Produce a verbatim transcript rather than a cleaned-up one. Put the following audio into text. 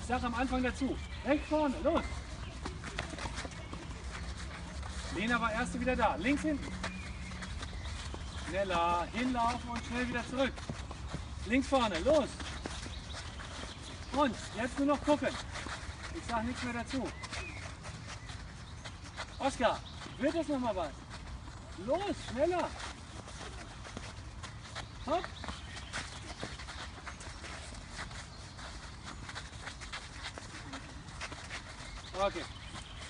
sage am Anfang dazu. Rechts vorne, los. Lena war erste wieder da. Links hinten. Schneller, hinlaufen und schnell wieder zurück. Links vorne, los. Und jetzt nur noch gucken. Ich sage nichts mehr dazu. Oskar, wird das nochmal was? Los, schneller. Hopp. Okay.